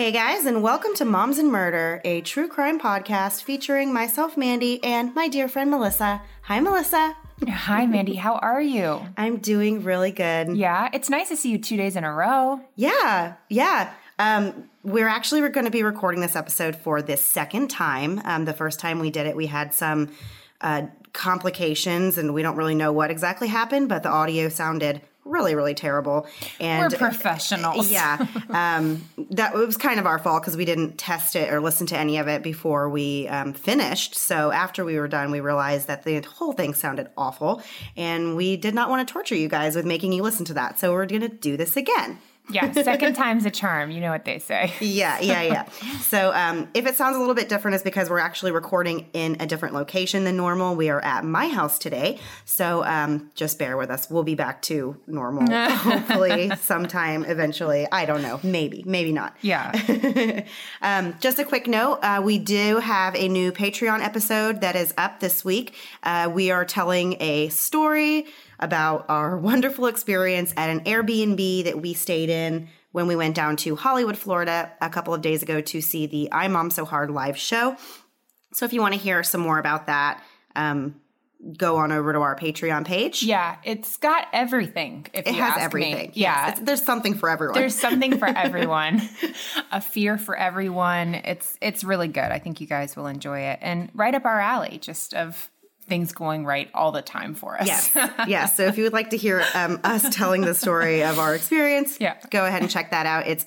Hey guys, and welcome to Moms and Murder, a true crime podcast featuring myself, Mandy, and my dear friend, Melissa. Hi, Melissa. Hi, Mandy. How are you? I'm doing really good. Yeah, it's nice to see you 2 days in a row. Yeah. We're actually going to be recording this episode for this second time. The first time we did it, we had some complications, and we don't really know what exactly happened, but the audio sounded really, really terrible. And we're professionals. Yeah. That it was kind of our fault because we didn't test it or listen to any of it before we finished. So after we were done, we realized that the whole thing sounded awful, and we did not want to torture you guys with making you listen to that. So we're going to do this again. Yeah, second time's a charm. You know what they say. Yeah. So if it sounds a little bit different, it's because we're actually recording in a different location than normal. We are at my house today. So just bear with us. We'll be back to normal, hopefully sometime eventually. I don't know. Maybe not. Yeah. Just a quick note. We do have a new Patreon episode that is up this week. We are telling a story about our wonderful experience at an Airbnb that we stayed in when we went down to Hollywood, Florida a couple of days ago to see the I Mom So Hard live show. So if you want to hear some more about that, go on over to our Patreon page. Yeah, it's got everything, if you ask me. It has everything. Yeah. Yes, there's something for everyone. There's something for everyone. A fear for everyone. It's really good. I think you guys will enjoy it. And right up our alley, just of things going right all the time for us. Yes. So if you would like to hear us telling the story of our experience, go ahead and check that out. It's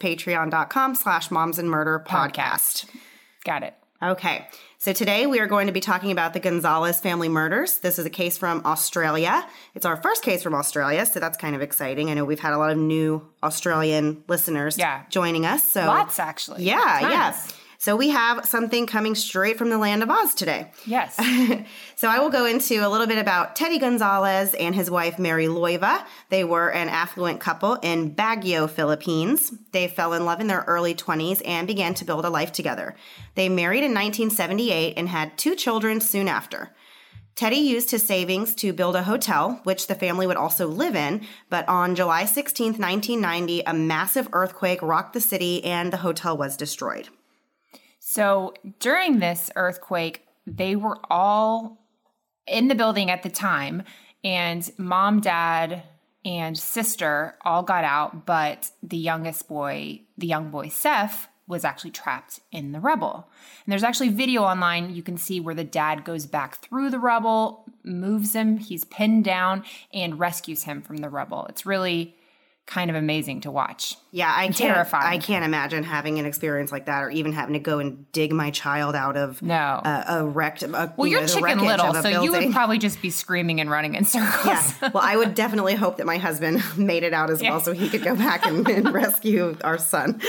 patreon.com/momsandmurderpodcast. Got it. Okay. So today we are going to be talking about the Gonzalez family murders. This is a case from Australia. It's our first case from Australia, so that's kind of exciting. I know we've had a lot of new Australian listeners joining us. So lots, actually. Yeah. So we have something coming straight from the land of Oz today. Yes. So I will go into a little bit about Teddy Gonzalez and his wife, Mary Loiva. They were an affluent couple in Baguio, Philippines. They fell in love in their early 20s and began to build a life together. They married in 1978 and had 2 children soon after. Teddy used his savings to build a hotel, which the family would also live in, but on July 16, 1990, a massive earthquake rocked the city and the hotel was destroyed. So during this earthquake, they were all in the building at the time, and mom, dad, and sister all got out, but the young boy, Seth, was actually trapped in the rubble. And there's actually video online. You can see where the dad goes back through the rubble, moves him, he's pinned down, and rescues him from the rubble. It's really kind of amazing to watch. Yeah, terrifying. I can't imagine having an experience like that, or even having to go and dig my child out of a wrecked. You're Chicken Little, so you would probably just be screaming and running in circles. Yeah. Well, I would definitely hope that my husband made it out as well, so he could go back and rescue our son.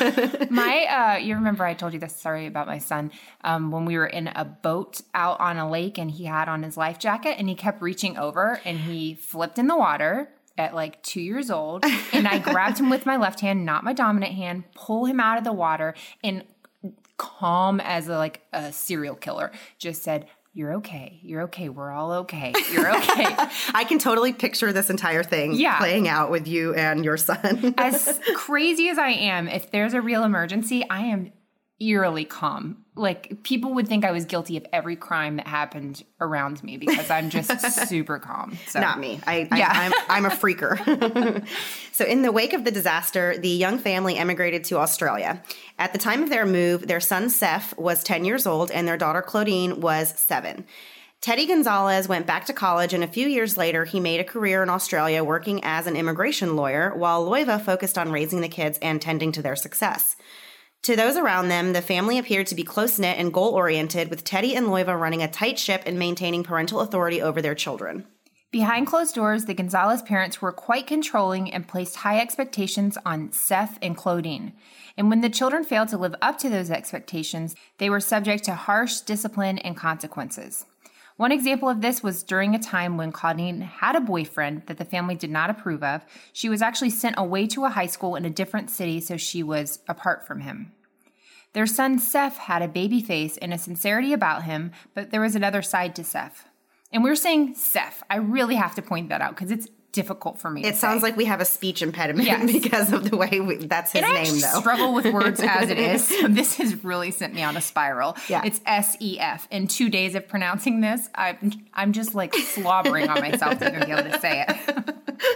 You remember I told you this story about my son when we were in a boat out on a lake, and he had on his life jacket, and he kept reaching over, and he flipped in the water at like 2 years old, and I grabbed him with my left hand, not my dominant hand, pull him out of the water, and calm as a serial killer, just said, "You're okay. You're okay. We're all okay. You're okay." I can totally picture this entire thing playing out with you and your son. As crazy as I am, if there's a real emergency, I am eerily calm. Like, people would think I was guilty of every crime that happened around me because I'm just super calm. So. Not me. I'm a freaker. So in the wake of the disaster, the young family emigrated to Australia. At the time of their move, their son Seth was 10 years old and their daughter Claudine was 7. Teddy Gonzalez went back to college, and a few years later, he made a career in Australia working as an immigration lawyer, while Loiva focused on raising the kids and tending to their success. To those around them, the family appeared to be close-knit and goal-oriented, with Teddy and Loiva running a tight ship and maintaining parental authority over their children. Behind closed doors, the Gonzalez parents were quite controlling and placed high expectations on Seth and Claudine. And when the children failed to live up to those expectations, they were subject to harsh discipline and consequences. One example of this was during a time when Claudine had a boyfriend that the family did not approve of. She was actually sent away to a high school in a different city, so she was apart from him. Their son Seth had a baby face and a sincerity about him, but there was another side to Seth. And we're saying Seth. I really have to point that out because it's difficult for me to It sounds say. like we have a speech impediment Yes. because of the way that's his And I name, actually though. struggle with words as it is. So this has really sent me on a spiral. Yeah. It's SEF. In 2 days of pronouncing this, I'm just like slobbering on myself to even be able to say it.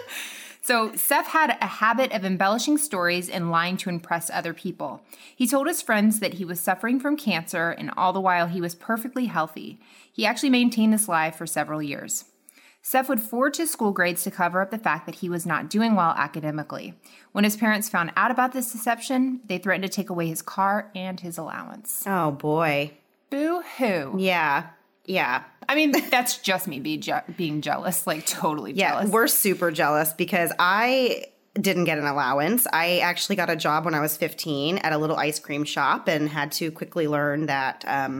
So Seth had a habit of embellishing stories and lying to impress other people. He told his friends that he was suffering from cancer, and all the while he was perfectly healthy. He actually maintained this lie for several years. Seth would forge his school grades to cover up the fact that he was not doing well academically. When his parents found out about this deception, they threatened to take away his car and his allowance. Oh, boy. Boo-hoo. Yeah. Yeah. I mean, that's just me being jealous, like totally jealous. Yeah, we're super jealous because I didn't get an allowance. I actually got a job when I was 15 at a little ice cream shop and had to quickly learn that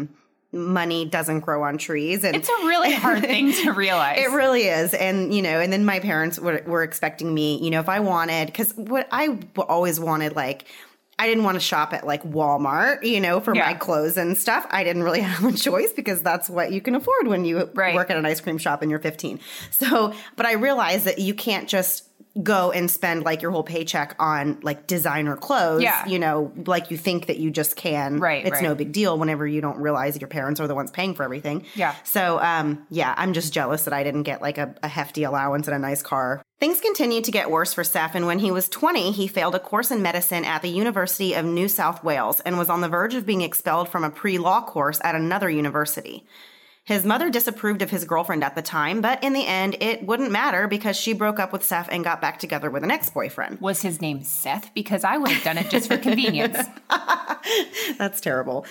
money doesn't grow on trees. And It's a really hard thing to realize. it really is. And, and then my parents were expecting me, if I wanted, because what I always wanted, like, I didn't want to shop at like Walmart, for my clothes and stuff. I didn't really have a choice because that's what you can afford when you work at an ice cream shop and you're 15. So, but I realized that you can't just go and spend like your whole paycheck on like designer clothes, like you think that you just can. Right. It's no big deal whenever you don't realize your parents are the ones paying for everything. Yeah. So, I'm just jealous that I didn't get like a hefty allowance and a nice car. Things continued to get worse for Seth, and when he was 20, he failed a course in medicine at the University of New South Wales and was on the verge of being expelled from a pre-law course at another university. His mother disapproved of his girlfriend at the time, but in the end, it wouldn't matter because she broke up with Seth and got back together with an ex-boyfriend. Was his name Seth? Because I would have done it just for convenience. That's terrible.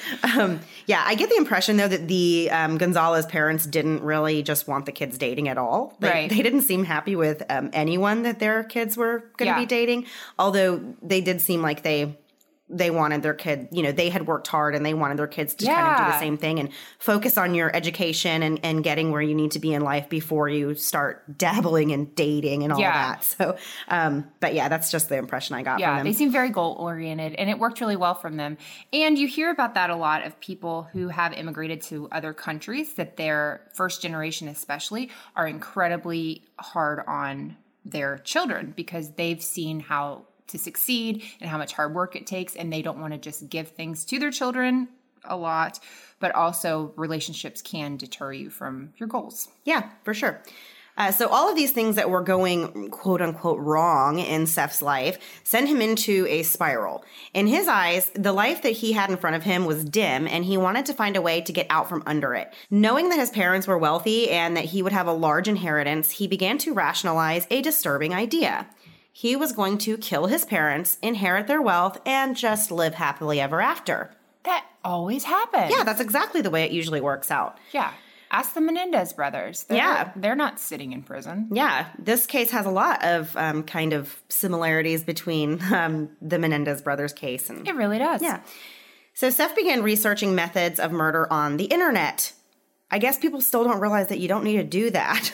I get the impression, though, that the Gonzalez parents didn't really just want the kids dating at all. They didn't seem happy with anyone that their kids were going to be dating, although they did seem like they wanted their kid, they had worked hard and they wanted their kids to kind of do the same thing and focus on your education and getting where you need to be in life before you start dabbling in dating and all that. So, that's just the impression I got from them. They seem very goal-oriented, and it worked really well from them. And you hear about that a lot of people who have immigrated to other countries, that their first generation especially are incredibly hard on their children because they've seen how to succeed and how much hard work it takes, and they don't want to just give things to their children a lot, but also relationships can deter you from your goals. Yeah, for sure. So all of these things that were going quote unquote wrong in Seth's life sent him into a spiral. In his eyes, the life that he had in front of him was dim, and he wanted to find a way to get out from under it. Knowing that his parents were wealthy and that he would have a large inheritance, he began to rationalize a disturbing idea. He was going to kill his parents, inherit their wealth, and just live happily ever after. That always happens. Yeah, that's exactly the way it usually works out. Yeah. Ask the Menendez brothers. They're not sitting in prison. Yeah, this case has a lot of kind of similarities between the Menendez brothers case. And it really does. Yeah. So Seth began researching methods of murder on the internet. I guess people still don't realize that you don't need to do that.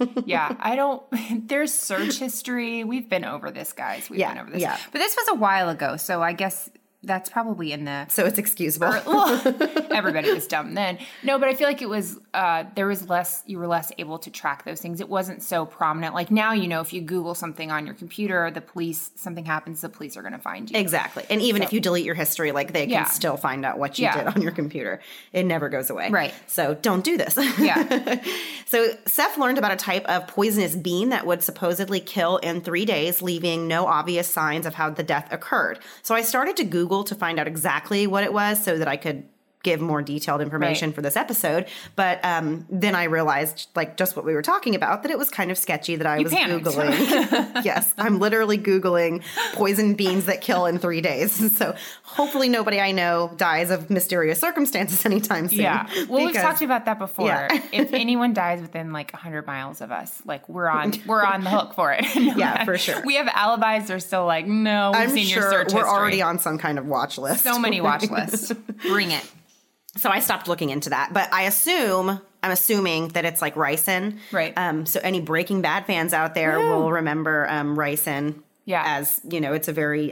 There's search history. We've been over this, guys. We've been over this. Yeah. But this was a while ago, so I guess that's probably in the... So it's excusable. Everybody was dumb then. No, but I feel like it was, you were less able to track those things. It wasn't so prominent. Like now, if you Google something on your computer, something happens, the police are going to find you. Exactly. And even if you delete your history, like they can still find out what you did on your computer. It never goes away. Right. So don't do this. Yeah. So Seth learned about a type of poisonous bean that would supposedly kill in 3 days, leaving no obvious signs of how the death occurred. So I started to Google to find out exactly what it was so that I could give more detailed information for this episode. But then I realized, like just what we were talking about, that it was kind of sketchy that I was panicked. Googling. Yes, I'm literally Googling poison beans that kill in 3 days. So hopefully nobody I know dies of mysterious circumstances anytime soon. Yeah. Well, we've talked about that before. Yeah. If anyone dies within like 100 miles of us, like we're on the hook for it. Yeah, for sure. We have alibis. They're still like, no, we've seen your search history. We're already on some kind of watch list. So many watch lists. Bring it. So I stopped looking into that, but I'm assuming that it's like ricin. Right. So any Breaking Bad fans out there will remember ricin as, it's a very,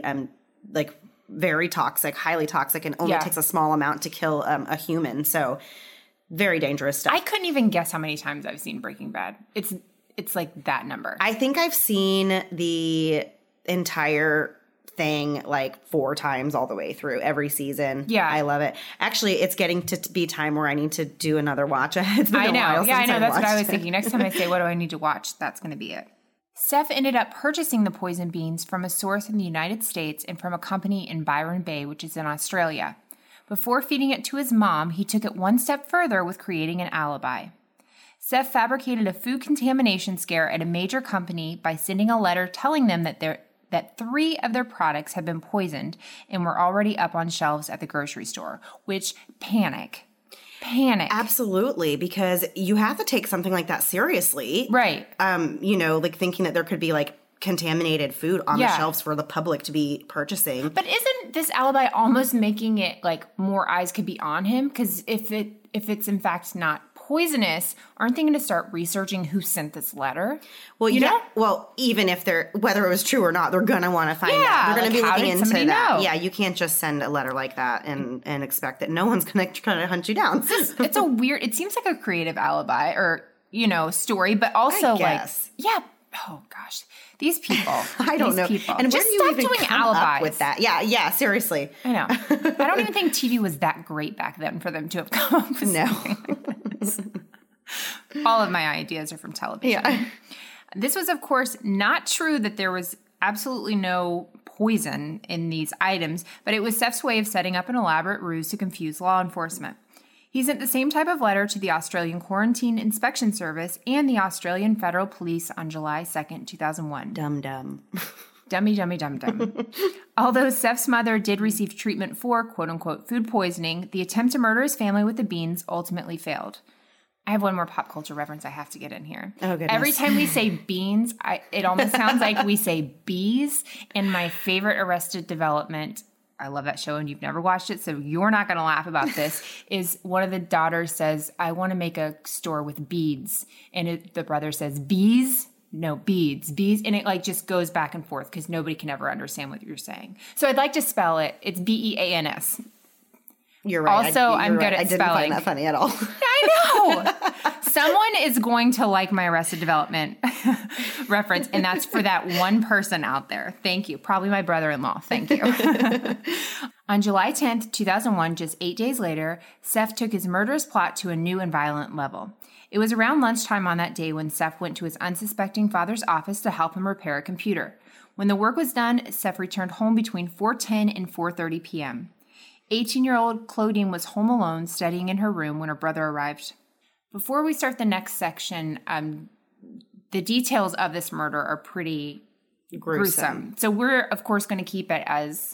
very toxic, highly toxic, and only takes a small amount to kill a human. So very dangerous stuff. I couldn't even guess how many times I've seen Breaking Bad. it's like that number. I think I've seen the entire thing like 4 times all the way through every season. Yeah. I love it. Actually, it's getting to be time where I need to do another watch. It's been a while Yeah, I since know. That's what I was watched it. thinking. Next time I say, what do I need to watch? That's going to be it. Steph ended up purchasing the poison beans from a source in the United States and from a company in Byron Bay, which is in Australia. Before feeding it to his mom, he took it one step further with creating an alibi. Steph fabricated a food contamination scare at a major company by sending a letter telling them that 3 of their products had been poisoned and were already up on shelves at the grocery store, which panic. Absolutely, because you have to take something like that seriously. Right. Like thinking that there could be like contaminated food on the shelves for the public to be purchasing. But isn't this alibi almost making it like more eyes could be on him? Because if it's in fact not poisonous, aren't they going to start researching who sent this letter? Well, Well, even if whether it was true or not, they're going to want to find out. They're going to be looking into that. Know? Yeah, you can't just send a letter like that and expect that no one's going to kind of hunt you down. It's a weird. It seems like a creative alibi or story, but also Oh gosh, these people. I don't know. People. And just where do you even doing come alibis up with that? Yeah, seriously. I know. I don't even think TV was that great back then for them to have come up with something like this. All of my ideas are from television. Yeah. This was, of course, not true that there was absolutely no poison in these items, but it was Steph's way of setting up an elaborate ruse to confuse law enforcement. He sent the same type of letter to the Australian Quarantine Inspection Service and the Australian Federal Police on July 2nd, 2001. Dum-dum. Dummy, dummy, dum-dum. Although Steph's mother did receive treatment for, quote-unquote, food poisoning, the attempt to murder his family with the beans ultimately failed. I have one more pop culture reference I have to get in here. Oh, goodness. Every time we say beans, it almost sounds like we say bees. And my favorite Arrested Development, I love that show and you've never watched it, so you're not going to laugh about this, is one of the daughters says, I want to make a store with beads. And the brother says, bees? No, beads. And it like just goes back and forth because nobody can ever understand what you're saying. So I'd like to spell it. It's Beans. You're right. Also, I'm good at spelling. I didn't find that funny at all. I know. Someone is going to like my Arrested Development reference, and that's for that one person out there. Thank you. Probably my brother-in-law. Thank you. On July 10th, 2001, just 8 days later, Steph took his murderous plot to a new and violent level. It was around lunchtime on that day when Steph went to his unsuspecting father's office to help him repair a computer. When the work was done, Steph returned home between 4:10 and 4:30 p.m. 18-year-old Claudine was home alone studying in her room when her brother arrived. Before we start the next section, the details of this murder are pretty gruesome. So we're, of course, going to keep it as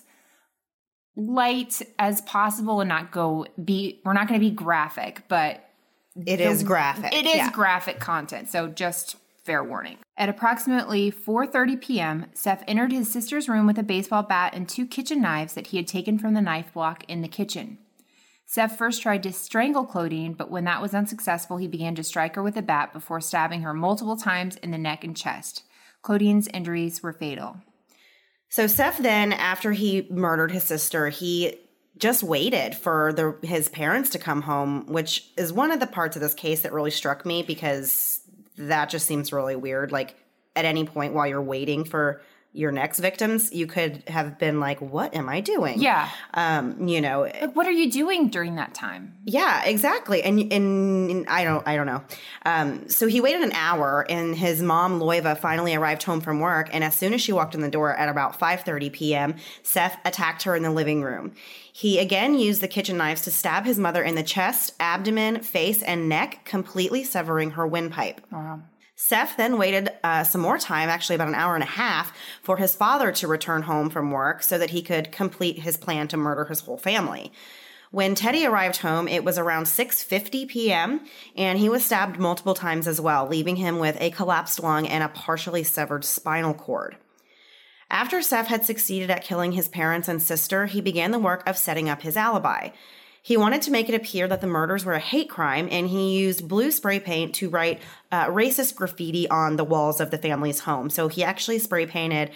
light as possible and we're not going to be graphic, but it is graphic. It is graphic content, so just fair warning. At approximately 4:30 p.m., Steph entered his sister's room with a baseball bat and 2 kitchen knives that he had taken from the knife block in the kitchen. Steph first tried to strangle Claudine, but when that was unsuccessful, he began to strike her with a bat before stabbing her multiple times in the neck and chest. Claudine's injuries were fatal. So Steph then, after he murdered his sister, he just waited for his parents to come home, which is one of the parts of this case that really struck me because that just seems really weird. Like, at any point while you're waiting for your next victims, you could have been like, what am I doing? Yeah. Like, what are you doing during that time? Yeah, exactly. And I don't know. So he waited an hour and his mom, Loiva, finally arrived home from work. And as soon as she walked in the door at about 5:30 p.m., Steph attacked her in the living room. He again used the kitchen knives to stab his mother in the chest, abdomen, face, and neck, completely severing her windpipe. Wow. Steph then waited some more time, actually about an hour and a half, for his father to return home from work so that he could complete his plan to murder his whole family. When Teddy arrived home, it was around 6:50 p.m., and he was stabbed multiple times as well, leaving him with a collapsed lung and a partially severed spinal cord. After Steph had succeeded at killing his parents and sister, he began the work of setting up his alibi. He wanted to make it appear that the murders were a hate crime, and he used blue spray paint to write racist graffiti on the walls of the family's home. So he actually spray painted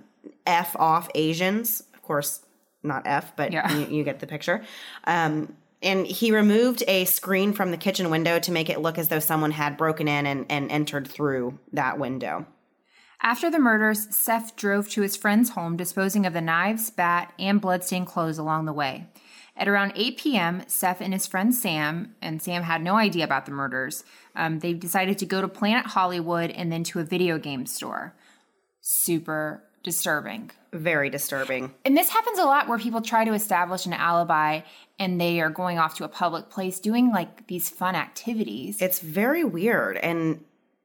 F off Asians. Of course, not F, but you get the picture. And he removed a screen from the kitchen window to make it look as though someone had broken in and entered through that window. After the murders, Seth drove to his friend's home, disposing of the knives, bat, and bloodstained clothes along the way. At around 8 p.m., Seth and his friend Sam, and Sam had no idea about the murders, they decided to go to Planet Hollywood and then to a video game store. Super disturbing. Very disturbing. And this happens a lot where people try to establish an alibi and they are going off to a public place doing like these fun activities. It's very weird. And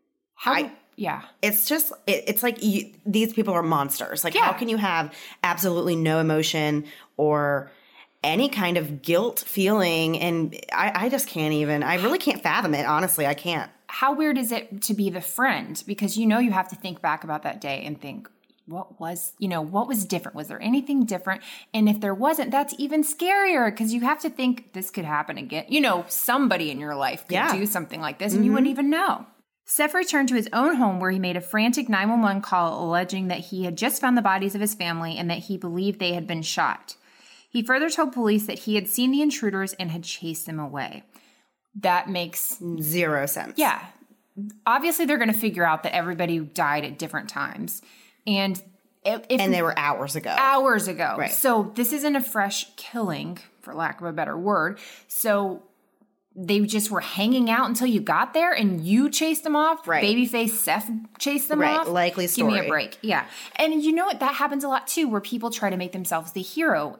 it's just, it's like these people are monsters. Like, how can you have absolutely no emotion or any kind of guilt feeling? And I just can't even, I really can't fathom it. Honestly, I can't. How weird is it to be the friend? Because you have to think back about that day and think, what was different? Was there anything different? And if there wasn't, that's even scarier because you have to think this could happen again. Somebody in your life could do something like this and you wouldn't even know. Seth returned to his own home where he made a frantic 911 call alleging that he had just found the bodies of his family and that he believed they had been shot. He further told police that he had seen the intruders and had chased them away. That makes zero sense. Yeah. Obviously, they're going to figure out that everybody died at different times. And they were hours ago. Hours ago. Right. So this isn't a fresh killing, for lack of a better word. So they just were hanging out until you got there and you chased them off. Right. Babyface Seth chased them off. Likely story. Give me a break. Yeah. And you know what? That happens a lot too, where people try to make themselves the hero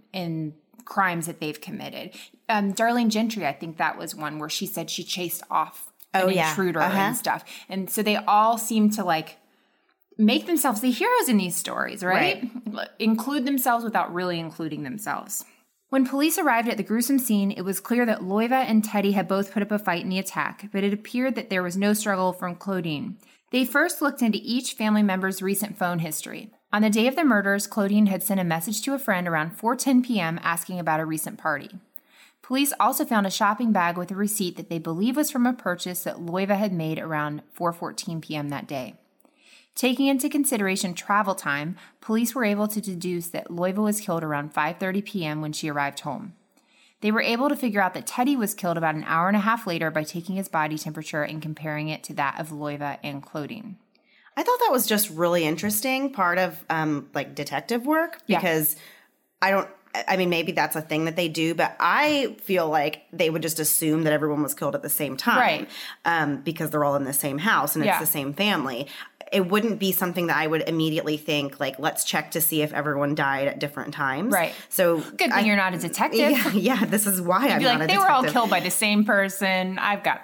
in crimes that they've committed. Darlene Gentry, I think that was one where she said she chased off an intruder and stuff. And so they all seem to make themselves the heroes in these stories, right? Include themselves without really including themselves. When police arrived at the gruesome scene, it was clear that Loiva and Teddy had both put up a fight in the attack, but it appeared that there was no struggle from Claudine. They first looked into each family member's recent phone history. On the day of the murders, Claudine had sent a message to a friend around 4:10 p.m. asking about a recent party. Police also found a shopping bag with a receipt that they believe was from a purchase that Loiva had made around 4:14 p.m. that day. Taking into consideration travel time, police were able to deduce that Loiva was killed around 5:30 p.m. when she arrived home. They were able to figure out that Teddy was killed about an hour and a half later by taking his body temperature and comparing it to that of Loiva and Claudine. I thought that was just really interesting, part of detective work, because maybe that's a thing that they do, but I feel like they would just assume that everyone was killed at the same time, because they're all in the same house and it's the same family. It wouldn't be something that I would immediately think, let's check to see if everyone died at different times. Right. So good thing you're not a detective. Yeah, this is why I'm not a detective. They were all killed by the same person. I've got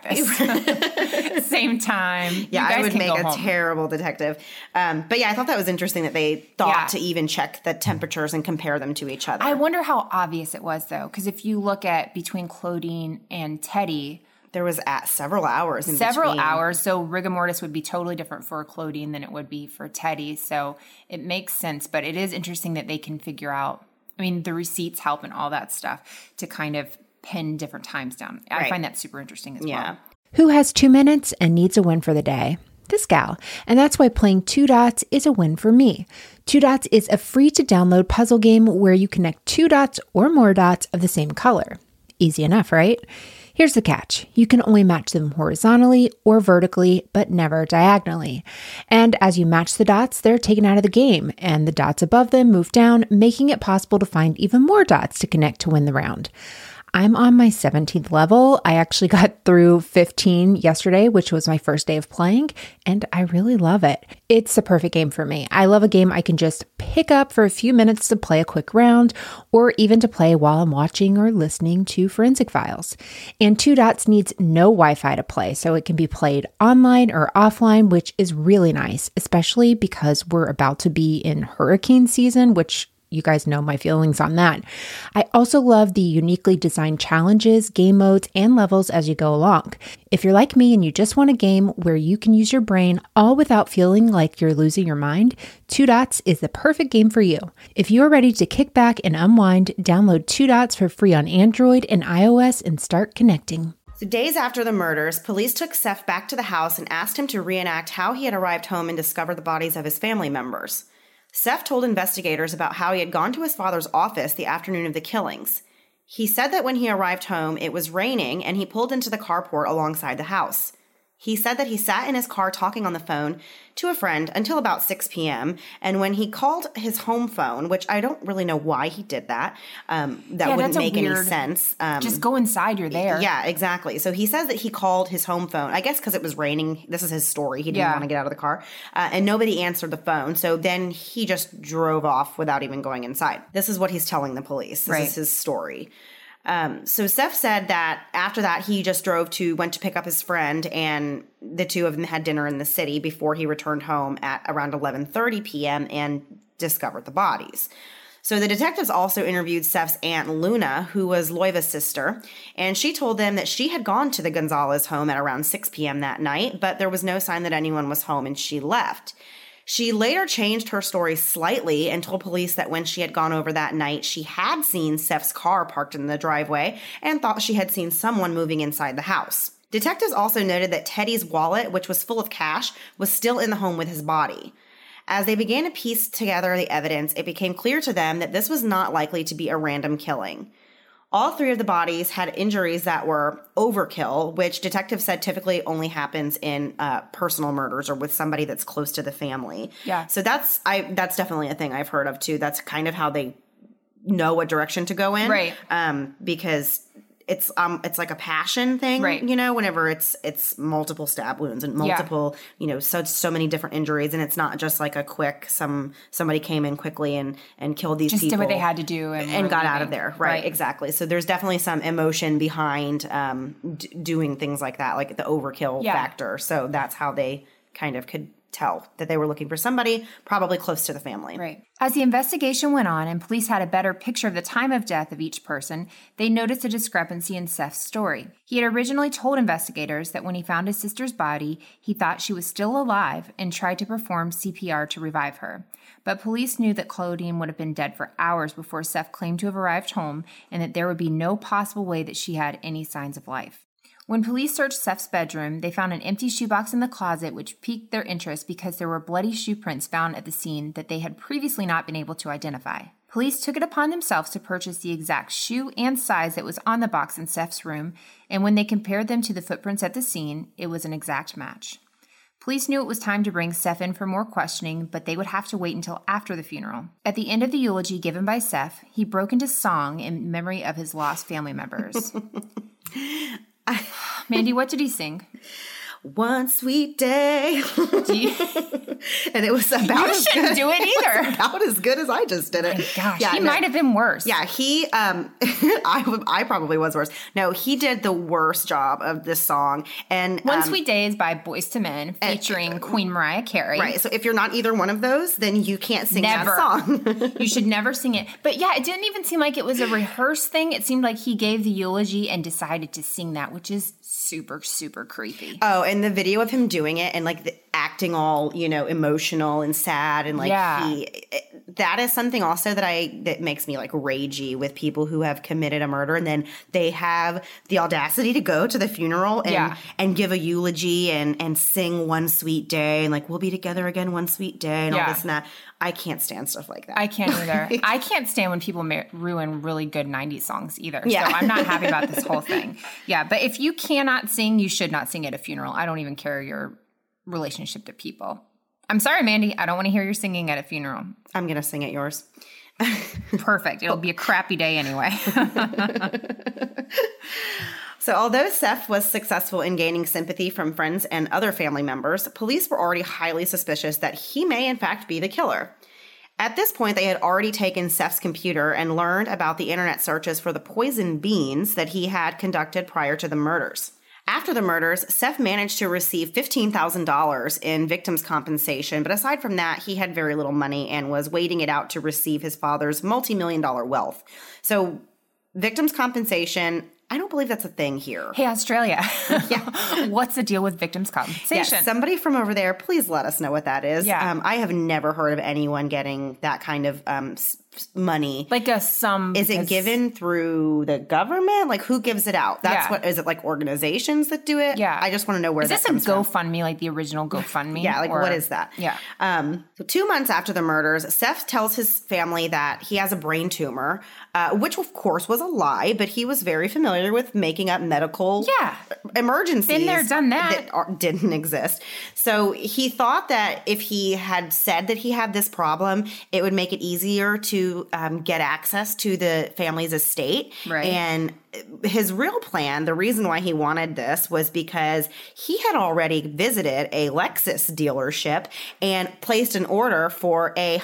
this. Same time. Yeah, I would make a terrible detective. But yeah, I thought that was interesting that they thought to even check the temperatures and compare them to each other. I wonder how obvious it was, though, because if you look at between Claudine and Teddy, there was several hours in Several between. hours, so rigor mortis would be totally different for Claudine than it would be for Teddy, so it makes sense, but it is interesting that they can figure out, the receipts help and all that stuff to kind of pin different times down. I find that super interesting as well. Who has 2 minutes and needs a win for the day? This gal. And that's why playing 2 Dots is a win for me. 2 Dots is a free-to-download puzzle game where you connect 2 dots or more dots of the same color. Easy enough, right? Here's the catch. You can only match them horizontally or vertically, but never diagonally. And as you match the dots, they're taken out of the game, and the dots above them move down, making it possible to find even more dots to connect to win the round. I'm on my 17th level. I actually got through 15 yesterday, which was my first day of playing, and I really love it. It's the perfect game for me. I love a game I can just pick up for a few minutes to play a quick round, or even to play while I'm watching or listening to Forensic Files. And 2 Dots needs no Wi-Fi to play, so it can be played online or offline, which is really nice, especially because we're about to be in hurricane season, which you guys know my feelings on that. I also love the uniquely designed challenges, game modes, and levels as you go along. If you're like me and you just want a game where you can use your brain all without feeling like you're losing your mind, 2 Dots is the perfect game for you. If you're ready to kick back and unwind, download 2 Dots for free on Android and iOS and start connecting. So days after the murders, police took Seth back to the house and asked him to reenact how he had arrived home and discovered the bodies of his family members. Seth told investigators about how he had gone to his father's office the afternoon of the killings. He said that when he arrived home, it was raining and he pulled into the carport alongside the house. He said that he sat in his car talking on the phone to a friend until about 6 p.m. And when he called his home phone, which I don't really know why he did that, wouldn't make any sense. Just go inside, you're there. Yeah, exactly. So he says that he called his home phone, I guess because it was raining. This is his story. He didn't want to get out of the car. And nobody answered the phone. So then he just drove off without even going inside. This is what he's telling the police. This is his story. So Seth said that after that, he just went to pick up his friend, and the two of them had dinner in the city before he returned home at around 11:30 p.m. and discovered the bodies. So the detectives also interviewed Seth's aunt Luna, who was Loiva's sister, and she told them that she had gone to the Gonzalez home at around 6 p.m. that night, but there was no sign that anyone was home and she left. She later changed her story slightly and told police that when she had gone over that night, she had seen Seth's car parked in the driveway and thought she had seen someone moving inside the house. Detectives also noted that Teddy's wallet, which was full of cash, was still in the home with his body. As they began to piece together the evidence, it became clear to them that this was not likely to be a random killing. All three of the bodies had injuries that were overkill, which detectives said typically only happens in personal murders or with somebody that's close to the family. Yeah. So that's definitely a thing I've heard of too. That's kind of how they know what direction to go in, right? Because it's like a passion thing, right? You know, whenever it's multiple stab wounds and multiple, so many different injuries, and it's not just like a quick somebody came in quickly and killed these people, did what they had to do and got out of there, right? Exactly. So there's definitely some emotion behind doing things like that, like the overkill factor. So that's how they kind of could tell that they were looking for somebody probably close to the family. Right. As the investigation went on and police had a better picture of the time of death of each person, they noticed a discrepancy in Seth's story. He had originally told investigators that when he found his sister's body, he thought she was still alive and tried to perform CPR to revive her. But police knew that Claudine would have been dead for hours before Seth claimed to have arrived home and that there would be no possible way that she had any signs of life. When police searched Seth's bedroom, they found an empty shoebox in the closet, which piqued their interest because there were bloody shoe prints found at the scene that they had previously not been able to identify. Police took it upon themselves to purchase the exact shoe and size that was on the box in Seth's room, and when they compared them to the footprints at the scene, it was an exact match. Police knew it was time to bring Seth in for more questioning, but they would have to wait until after the funeral. At the end of the eulogy given by Seth, he broke into song in memory of his lost family members. Mandy, what did he sing? One sweet day. And it was about you shouldn't do it either. About as good as I just did it. Oh gosh, he might have been worse. Yeah, he I probably was worse. No, he did the worst job of this song. And One Sweet Day is by Boyz II Men featuring Queen Mariah Carey. Right. So if you're not either one of those, then you can't sing that song. You should never sing it. But yeah, it didn't even seem like it was a rehearsed thing. It seemed like he gave the eulogy and decided to sing that, which is super, super creepy. Oh, and the video of him doing it and like acting all, emotional and sad and like that is something also that makes me like ragey with people who have committed a murder and then they have the audacity to go to the funeral and give a eulogy and sing One Sweet Day and like we'll be together again one sweet day and all this and that. I can't stand stuff like that. I can't either. I can't stand when people ruin really good 90s songs either. Yeah. So I'm not happy about this whole thing. Yeah, but if you cannot sing, you should not sing at a funeral. I don't even care your relationship to people. I'm sorry, Mandy. I don't want to hear you singing at a funeral. I'm going to sing at yours. Perfect. It'll be a crappy day anyway. So although Seth was successful in gaining sympathy from friends and other family members, police were already highly suspicious that he may in fact be the killer. At this point, they had already taken Seth's computer and learned about the internet searches for the poison beans that he had conducted prior to the murders. After the murders, Seth managed to receive $15,000 in victims' compensation, but aside from that, he had very little money and was waiting it out to receive his father's multi-million-dollar wealth. So victims' compensation, I don't believe that's a thing here. Hey, Australia. Yeah. What's the deal with victims' compensation? Yes, somebody from over there, please let us know what that is. Yeah. I have never heard of anyone getting that kind of money. Like some. Is it given through the government? Like, who gives it out? That's what, is it like organizations that do it? Yeah. I just want to know where that comes from. Is this a GoFundMe, like the original GoFundMe? Yeah, like what is that? Yeah. So 2 months after the murders, Seth tells his family that he has a brain tumor, which of course was a lie, but he was very familiar with making up medical emergencies. Been there, done that. Didn't exist. So he thought that if he had said that he had this problem, it would make it easier to get access to the family's estate. Right. And his real plan, the reason why he wanted this was because he had already visited a Lexus dealership and placed an order for a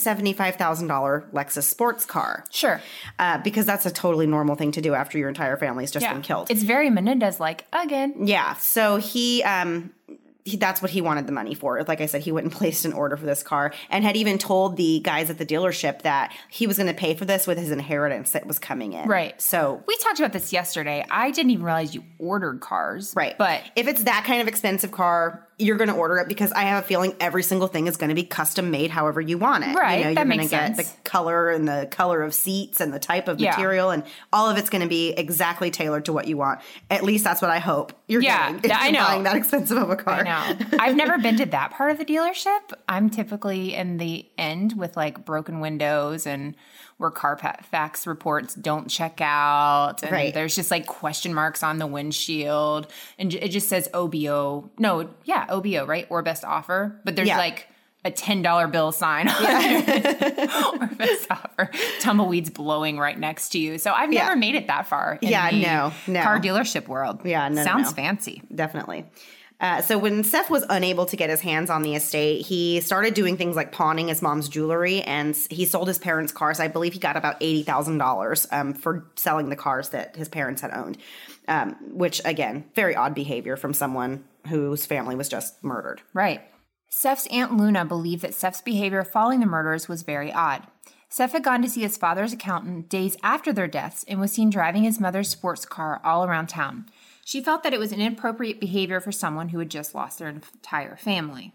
$175,000 Lexus sports car. Sure. Because that's a totally normal thing to do after your entire family's just been killed. It's very Menendez-like, again. Yeah. So he that's what he wanted the money for. Like I said, he went and placed an order for this car and had even told the guys at the dealership that he was going to pay for this with his inheritance that was coming in. Right. So we talked about this yesterday. I didn't even realize you ordered cars. Right. But if it's that kind of expensive car, you're going to order it because I have a feeling every single thing is going to be custom made however you want it. Right. You know, that you're makes going to get the color and the color of seats and the type of material and all of it's going to be exactly tailored to what you want. At least that's what I hope you're getting. If you're buying that expensive of a car. I know. I've never been to that part of the dealership. I'm typically in the end with like broken windows and where Carfax reports don't check out. And there's just like question marks on the windshield. And it just says OBO. No, OBO, right? Or best offer. But there's like a $10 bill sign on it. Or best offer. Tumbleweeds blowing right next to you. So I've never made it that far in the car dealership world. Sounds fancy. Definitely. So when Seth was unable to get his hands on the estate, he started doing things like pawning his mom's jewelry, and he sold his parents' cars. I believe he got about $80,000 for selling the cars that his parents had owned, which, again, very odd behavior from someone whose family was just murdered. Right. Seth's Aunt Luna believed that Seth's behavior following the murders was very odd. Seth had gone to see his father's accountant days after their deaths and was seen driving his mother's sports car all around town. She felt that it was inappropriate behavior for someone who had just lost their entire family.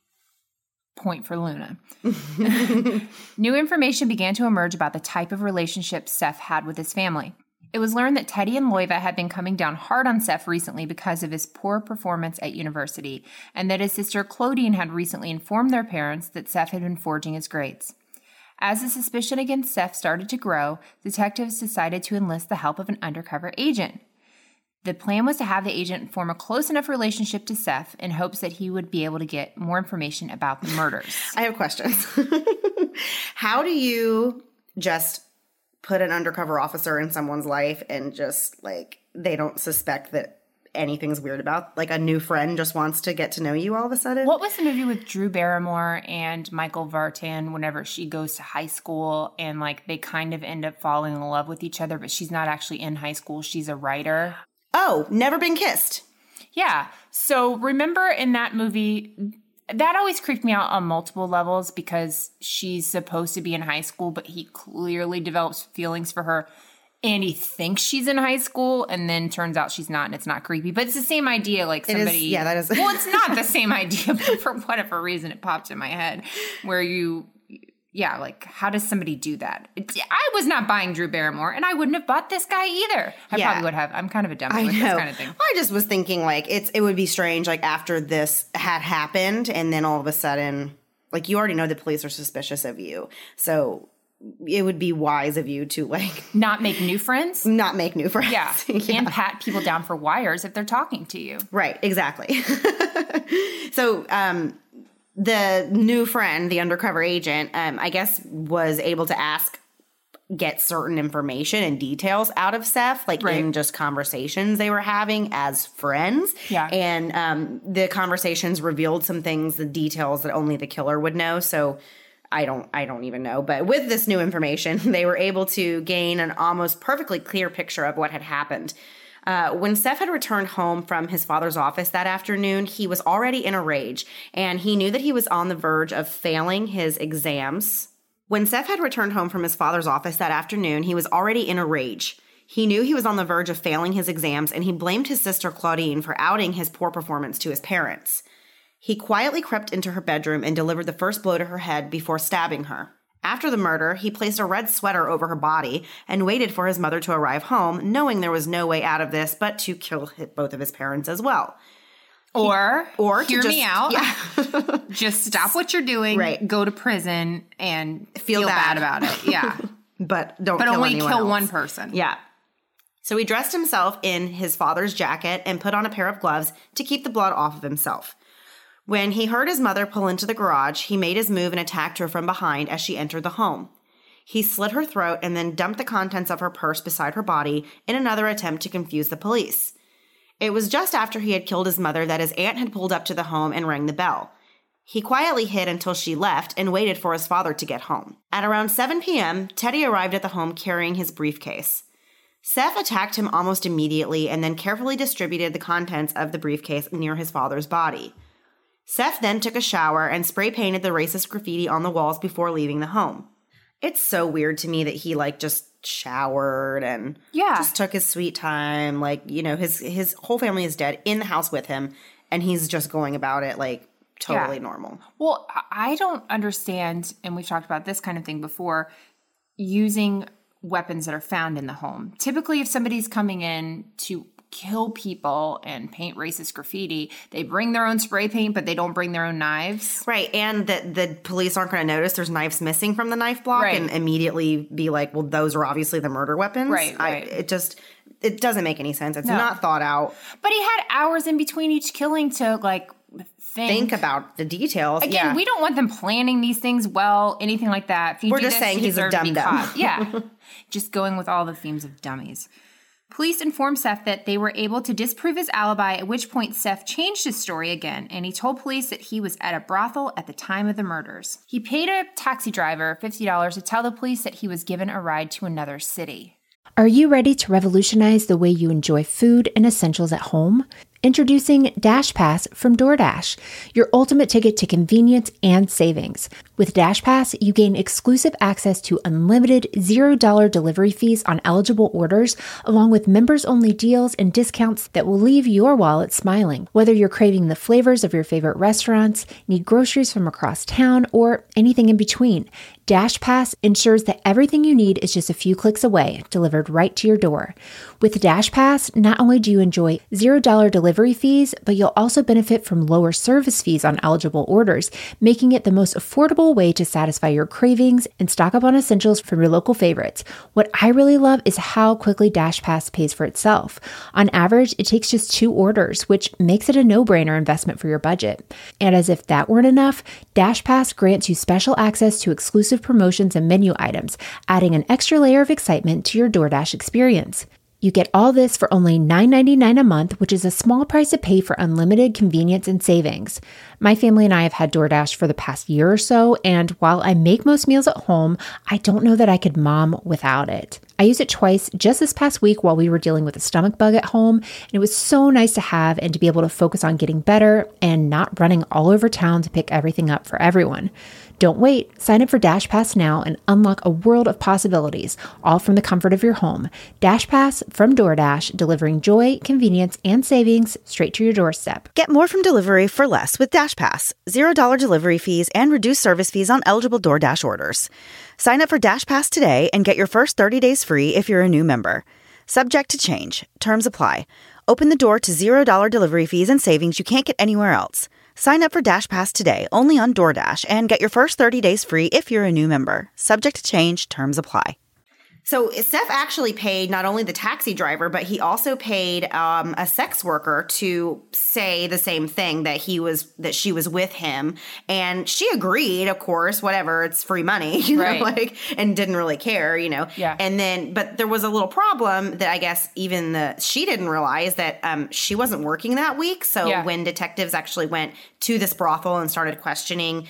Point for Luna. New information began to emerge about the type of relationship Seth had with his family. It was learned that Teddy and Loiva had been coming down hard on Seth recently because of his poor performance at university, and that his sister Claudine had recently informed their parents that Seth had been forging his grades. As the suspicion against Seth started to grow, detectives decided to enlist the help of an undercover agent. The plan was to have the agent form a close enough relationship to Seth in hopes that he would be able to get more information about the murders. I have questions. How do you just put an undercover officer in someone's life and just, like, they don't suspect that anything's weird about, like, a new friend just wants to get to know you all of a sudden? What was the movie with Drew Barrymore and Michael Vartan whenever she goes to high school and, like, they kind of end up falling in love with each other, but she's not actually in high school, she's a writer? Oh, Never Been Kissed. Yeah. So remember in that movie, that always creeped me out on multiple levels because she's supposed to be in high school, but he clearly develops feelings for her and he thinks she's in high school and then turns out she's not and it's not creepy. But it's the same idea, like somebody... that is... Well, it's not the same idea, but for whatever reason it popped in my head where you... Yeah, like, how does somebody do that? I was not buying Drew Barrymore, and I wouldn't have bought this guy either. I probably would have. I'm kind of a dummy with this kind of thing. I just was thinking, like, it would be strange, like, after this had happened, and then all of a sudden, like, you already know the police are suspicious of you. So it would be wise of you to, like... Not make new friends? Not make new friends. Yeah. And pat people down for wires if they're talking to you. Right, exactly. So, the new friend, the undercover agent, I guess was able to get certain information and details out of Seth, like in just conversations they were having as friends. Yeah. And the conversations revealed some things, the details that only the killer would know. So I don't even know. But with this new information, they were able to gain an almost perfectly clear picture of what had happened. When Seth had returned home from his father's office that afternoon, he was already in a rage, and he knew that he was on the verge of failing his exams. When Seth had returned home from his father's office that afternoon, he was already in a rage. He knew he was on the verge of failing his exams, and he blamed his sister Claudine for outing his poor performance to his parents. He quietly crept into her bedroom and delivered the first blow to her head before stabbing her. After the murder, he placed a red sweater over her body and waited for his mother to arrive home, knowing there was no way out of this but to kill both of his parents as well. Or hear me out. Yeah. Just stop what you're doing, Right. go to prison, and Feel bad bad. about it. Yeah. But don't But kill only anyone kill else. one person. Yeah. So he dressed himself in his father's jacket and put on a pair of gloves to keep the blood off of himself. When he heard his mother pull into the garage, he made his move and attacked her from behind as she entered the home. He slit her throat and then dumped the contents of her purse beside her body in another attempt to confuse the police. It was just after he had killed his mother that his aunt had pulled up to the home and rang the bell. He quietly hid until she left and waited for his father to get home. At around 7 p.m., Teddy arrived at the home carrying his briefcase. Seth attacked him almost immediately and then carefully distributed the contents of the briefcase near his father's body. Seth then took a shower and spray painted the racist graffiti on the walls before leaving the home. It's so weird to me that he just showered and just took his sweet time. His whole family is dead in the house with him, and he's just going about it totally normal. Well, I don't understand, and we've talked about this kind of thing before, using weapons that are found in the home. Typically, if somebody's coming in to kill people and paint racist graffiti, they bring their own spray paint, but they don't bring their own knives. Right, and the police aren't going to notice there's knives missing from the knife block and immediately be like, well, those are obviously the murder weapons. Right. It doesn't make any sense. It's not thought out. But he had hours in between each killing to think about the details. Again, we don't want them planning these things well, anything like that. If you We're do just this, saying you he's a deserve to be dum-dum. caught. Yeah. Just going with all the themes of dummies. Police informed Seth that they were able to disprove his alibi, at which point Seth changed his story again, and he told police that he was at a brothel at the time of the murders. He paid a taxi driver $50 to tell the police that he was given a ride to another city. Are you ready to revolutionize the way you enjoy food and essentials at home? Introducing Dash Pass from DoorDash, your ultimate ticket to convenience and savings. With Dash Pass, you gain exclusive access to unlimited $0 delivery fees on eligible orders, along with members-only deals and discounts that will leave your wallet smiling. Whether you're craving the flavors of your favorite restaurants, need groceries from across town, or anything in between, Dash Pass ensures that everything you need is just a few clicks away, delivered right to your door. With Dash Pass, not only do you enjoy $0 delivery fees, but you'll also benefit from lower service fees on eligible orders, making it the most affordable way to satisfy your cravings and stock up on essentials from your local favorites. What I really love is how quickly Dash Pass pays for itself. On average, it takes just 2 orders, which makes it a no-brainer investment for your budget. And as if that weren't enough, Dash Pass grants you special access to exclusive promotions and menu items, adding an extra layer of excitement to your DoorDash experience. You get all this for only $9.99 a month, which is a small price to pay for unlimited convenience and savings. My family and I have had DoorDash for the past year or so, and while I make most meals at home, I don't know that I could mom without it. I used it twice just this past week while we were dealing with a stomach bug at home, and it was so nice to have and to be able to focus on getting better and not running all over town to pick everything up for everyone. Don't wait. Sign up for Dash Pass now and unlock a world of possibilities, all from the comfort of your home. Dash Pass from DoorDash, delivering joy, convenience, and savings straight to your doorstep. Get more from delivery for less with Dash Pass. $0 delivery fees and reduced service fees on eligible DoorDash orders. Sign up for Dash Pass today and get your first 30 days free if you're a new member. Subject to change. Terms apply. Open the door to $0 delivery fees and savings you can't get anywhere else. Sign up for Dash Pass today only on DoorDash and get your first 30 days free if you're a new member. Subject to change. Terms apply. So Seth actually paid not only the taxi driver, but he also paid a sex worker to say the same thing, that she was with him, and she agreed, of course, whatever, it's free money, you know, and didn't really care, you know. Yeah. And then, but there was a little problem that I guess even she didn't realize that she wasn't working that week. So when detectives actually went to this brothel and started questioning,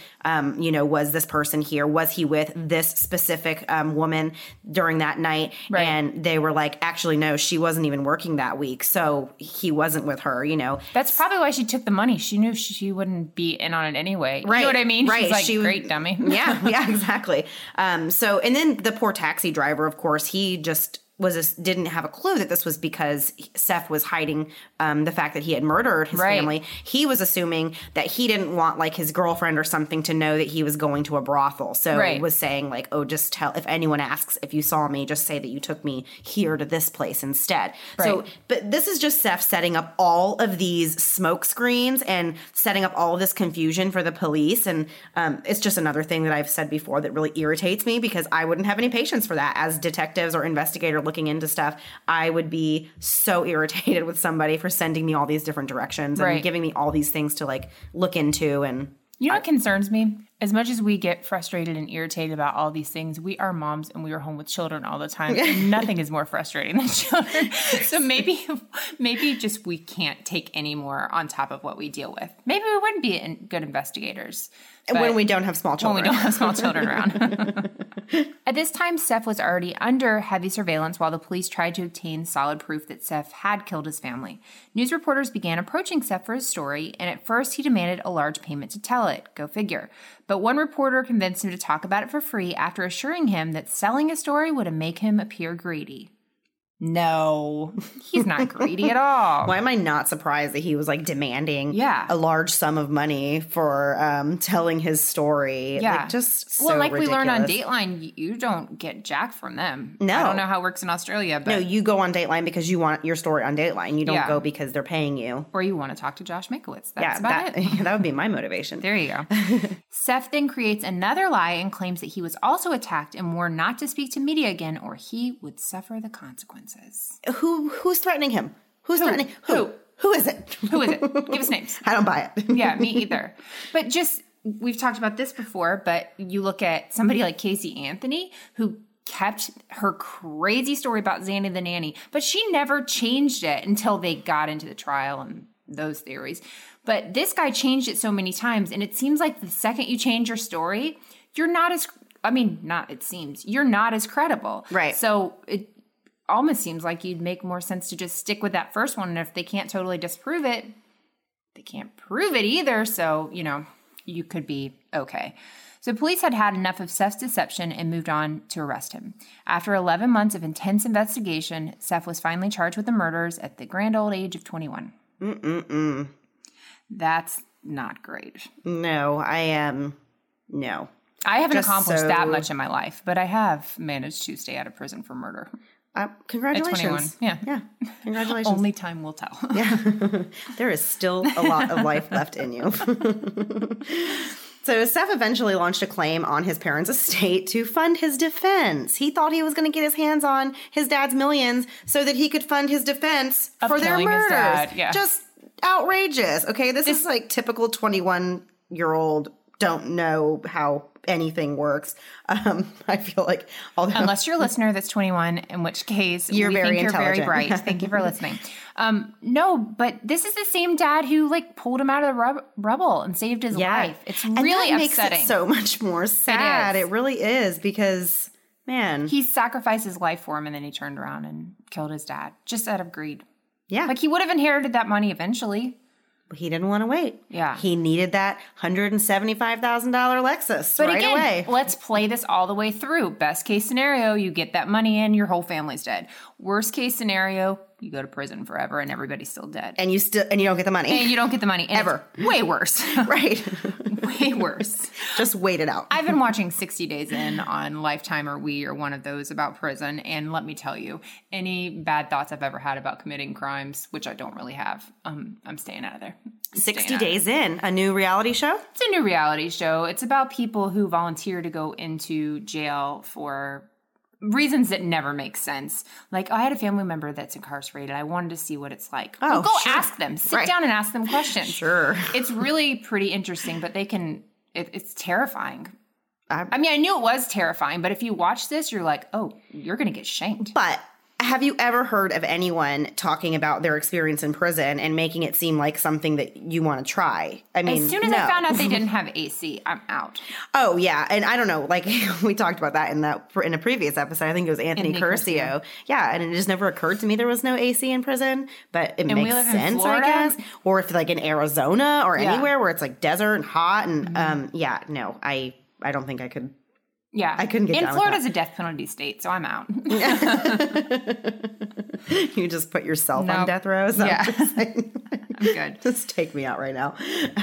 was this person here? Was he with this specific woman during that night? Right. And they were like, actually, no, she wasn't even working that week. So he wasn't with her, you know. That's probably why she took the money. She knew she wouldn't be in on it anyway. Right. You know what I mean? Right. She's like, great dummy. Yeah, exactly. And then the poor taxi driver, of course, he just didn't have a clue that this was because Seth was hiding the fact that he had murdered his family. He was assuming that he didn't want like his girlfriend or something to know that he was going to a brothel. So he was saying like, oh, just tell, if anyone asks if you saw me, just say that you took me here to this place instead. So, but this is just Seth setting up all of these smoke screens and setting up all of this confusion for the police. And it's just another thing that I've said before that really irritates me, because I wouldn't have any patience for that as detectives or investigator looking into stuff. I would be so irritated with somebody for sending me all these different directions and giving me all these things to like look into. And you know what concerns me? As much as we get frustrated and irritated about all these things, we are moms and we are home with children all the time. And nothing is more frustrating than children. So maybe just we can't take any more on top of what we deal with. Maybe we wouldn't be good investigators. When we don't have small children. When we don't have small children around. At this time, Seth was already under heavy surveillance while the police tried to obtain solid proof that Seth had killed his family. News reporters began approaching Seth for his story, and at first he demanded a large payment to tell it. Go figure. But one reporter convinced him to talk about it for free after assuring him that selling a story would make him appear greedy. No, he's not greedy at all. Why am I not surprised that he was like demanding a large sum of money for telling his story? Yeah. Like, just so well, like ridiculous. We learned on Dateline, you don't get jack from them. No. I don't know how it works in Australia, but no, you go on Dateline because you want your story on Dateline. You don't go because they're paying you. Or you want to talk to Josh Makowitz. That's about it. That would be my motivation. There you go. Seth then creates another lie and claims that he was also attacked and warned not to speak to media again or he would suffer the consequences. Who's threatening him? Who is it? Who is it? Give us names. I don't buy it. Yeah, me either. But just, we've talked about this before, but you look at somebody like Casey Anthony, who kept her crazy story about Zanny the nanny, but she never changed it until they got into the trial and those theories. But this guy changed it so many times, and it seems like the second you change your story, you're not as credible. Right. So it almost seems like you'd make more sense to just stick with that first one. And if they can't totally disprove it, they can't prove it either. So, you could be okay. So police had had enough of Seth's deception and moved on to arrest him. After 11 months of intense investigation, Seth was finally charged with the murders at the grand old age of 21. That's not great. No, no. I haven't accomplished that much in my life, but I have managed to stay out of prison for murder. Congratulations. At 21. Yeah. Congratulations. Only time will tell. Yeah. There is still a lot of life left in you. So Seth eventually launched a claim on his parents' estate to fund his defense. He thought he was going to get his hands on his dad's millions so that he could fund his defense for their murders. His dad. Yeah. Just outrageous. Okay, this is like typical 21-year-old don't know how anything works. I feel like unless you're a listener that's 21, in which case you're very bright. Thank you for listening. No, but this is the same dad who like pulled him out of the rubble and saved his life. It's really and that upsetting. Makes it so much more sad. It really is, because man, he sacrificed his life for him and then he turned around and killed his dad just out of greed. Yeah, like he would have inherited that money eventually. He didn't want to wait. Yeah. He needed that $175,000 Lexus away. Let's play this all the way through. Best case scenario, you get that money in, your whole family's dead. Worst case scenario, you go to prison forever and everybody's still dead. And you don't get the money. And you don't get the money. Ever. Way worse. Right. Way worse. Just wait it out. I've been watching 60 Days In on Lifetime or We or one of those about prison. And let me tell you, any bad thoughts I've ever had about committing crimes, which I don't really have, I'm staying out of there. 60 Days In, a new reality show? It's a new reality show. It's about people who volunteer to go into jail for reasons that never make sense. Like, I had a family member that's incarcerated. I wanted to see what it's like. Go ask them. Sit down and ask them questions. Sure. It's really pretty interesting, but it's terrifying. I mean, I knew it was terrifying, but if you watch this, you're like, oh, you're going to get shanked. But have you ever heard of anyone talking about their experience in prison and making it seem like something that you want to try? I mean, as soon as I found out they didn't have AC, I'm out. Oh, yeah. And I don't know, like we talked about that in a previous episode. I think it was Anthony Curcio. Yeah. And it just never occurred to me there was no AC in prison, but it makes sense, I guess. Or if like in Arizona or anywhere where it's like desert and hot and I don't think I could Yeah. I couldn't get down And with Florida's a death penalty state, so I'm out. You just put yourself on death row? Yeah. I'm good. Just take me out right now.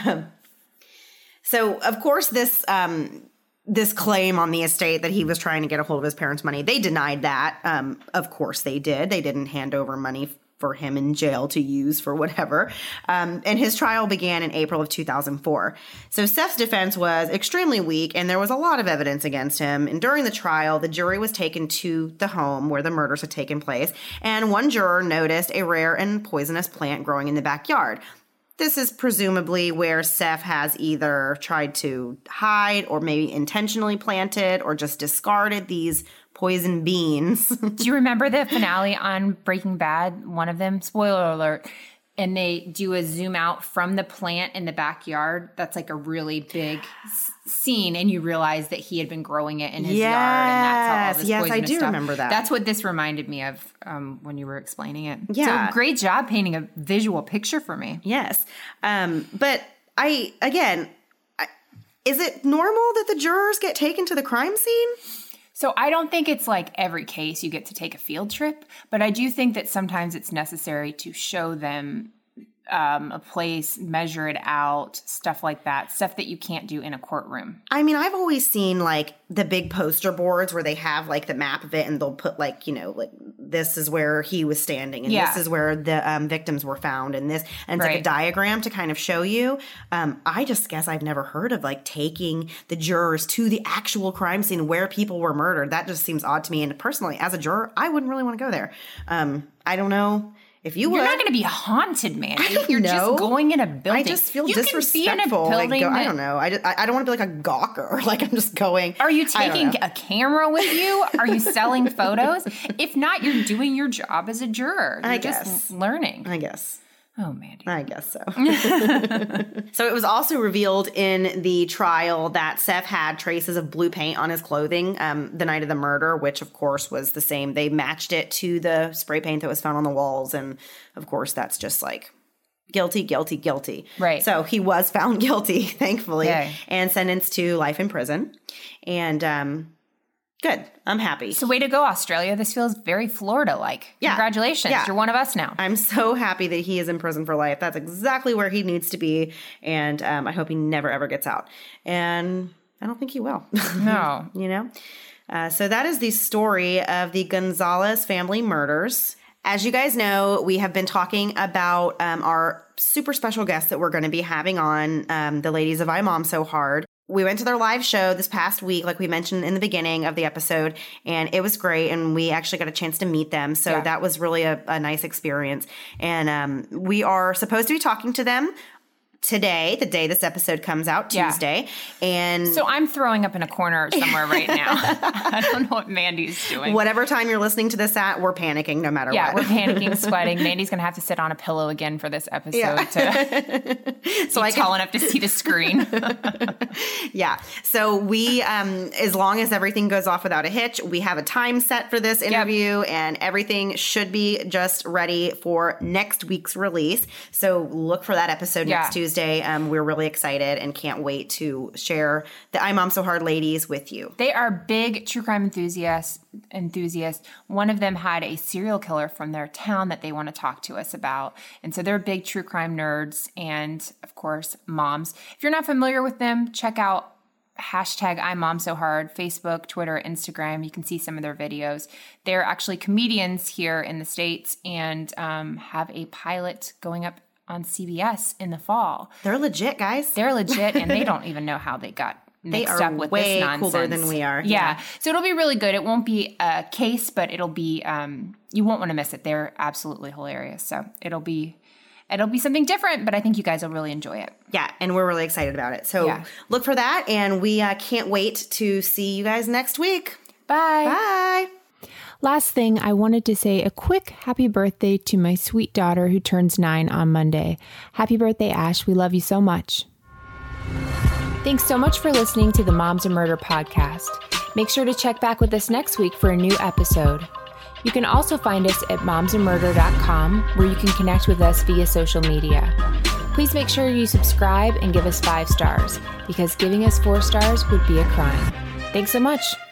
So, of course, this claim on the estate that he was trying to get a hold of his parents' money, they denied that. Of course they did. They didn't hand over money for him in jail to use for whatever. And his trial began in April of 2004. So Seth's defense was extremely weak, and there was a lot of evidence against him. And during the trial, the jury was taken to the home where the murders had taken place, and one juror noticed a rare and poisonous plant growing in the backyard. This is presumably where Seth has either tried to hide or maybe intentionally planted or just discarded these poison beans. Do you remember the finale on Breaking Bad? One of them, spoiler alert, and they do a zoom out from the plant in the backyard. That's like a really big scene, and you realize that he had been growing it in his yard, and that's how all this Yes, I poisonous do stuff. remember that. That's what this reminded me of when you were explaining it. Yeah. So great job painting a visual picture for me. Yes. But is it normal that the jurors get taken to the crime scene? So I don't think it's like every case you get to take a field trip, but I do think that sometimes it's necessary to show them a place, measure it out, stuff like that, stuff that you can't do in a courtroom. I mean, I've always seen like the big poster boards where they have like the map of it, and they'll put like, you know, like this is where he was standing, and this is where the victims were found, and this, and it's like a diagram to kind of show you. I just guess I've never heard of like taking the jurors to the actual crime scene where people were murdered. That just seems odd to me. And personally, as a juror, I wouldn't really want to go there. I don't know. If you You're not going to be haunted, man. You're know. Just going in a building. I just feel you disrespectful. Can be in a building I don't know. I don't want to be like a gawker. Like I'm just going. Are you taking a camera with you? Are you selling photos? If not, you're doing your job as a juror. You're just learning. I guess. Oh, Mandy. I guess so. So it was also revealed in the trial that Seth had traces of blue paint on his clothing the night of the murder, which, of course, was the same. They matched it to the spray paint that was found on the walls. And, of course, that's just like guilty, guilty, guilty. Right. So he was found guilty, thankfully, and sentenced to life in prison. And good. I'm happy. So way to go, Australia. This feels very Florida-like. Yeah. Congratulations. Yeah. You're one of us now. I'm so happy that he is in prison for life. That's exactly where he needs to be. And I hope he never, ever gets out. And I don't think he will. No. You know? So that is the story of the Gonzalez family murders. As you guys know, we have been talking about our super special guests that we're going to be having on, the ladies of I Mom So Hard. We went to their live show this past week, like we mentioned in the beginning of the episode, and it was great, and we actually got a chance to meet them, so that was really a nice experience. And we are supposed to be talking to them today, the day this episode comes out, Tuesday. And so I'm throwing up in a corner somewhere right now. I don't know what Mandy's doing. Whatever time you're listening to this at, we're panicking no matter what. Yeah, we're panicking, sweating. Mandy's going to have to sit on a pillow again for this episode to so be tall enough to see the screen. Yeah. So we, as long as everything goes off without a hitch, we have a time set for this interview, and everything should be just ready for next week's release. So look for that episode next Tuesday. We're really excited and can't wait to share the I Mom So Hard ladies with you. They are big true crime enthusiasts. One of them had a serial killer from their town that they want to talk to us about. And so they're big true crime nerds and, of course, moms. If you're not familiar with them, check out hashtag I Mom So Hard, Facebook, Twitter, Instagram. You can see some of their videos. They're actually comedians here in the States and have a pilot going up on CBS in the fall. They're legit, guys. They're legit, and they don't even know how they got mixed up with this nonsense. Way cooler than we are. Yeah. So it'll be really good. It won't be a case, but it'll be, you won't want to miss it. They're absolutely hilarious. So it'll be something different, but I think you guys will really enjoy it. Yeah, and we're really excited about it. So look for that, and we can't wait to see you guys next week. Bye. Bye. Last thing, I wanted to say a quick happy birthday to my sweet daughter who turns 9 on Monday. Happy birthday, Ash. We love you so much. Thanks so much for listening to the Moms and Murder podcast. Make sure to check back with us next week for a new episode. You can also find us at momsandmurder.com, where you can connect with us via social media. Please make sure you subscribe and give us 5 stars, because giving us 4 stars would be a crime. Thanks so much.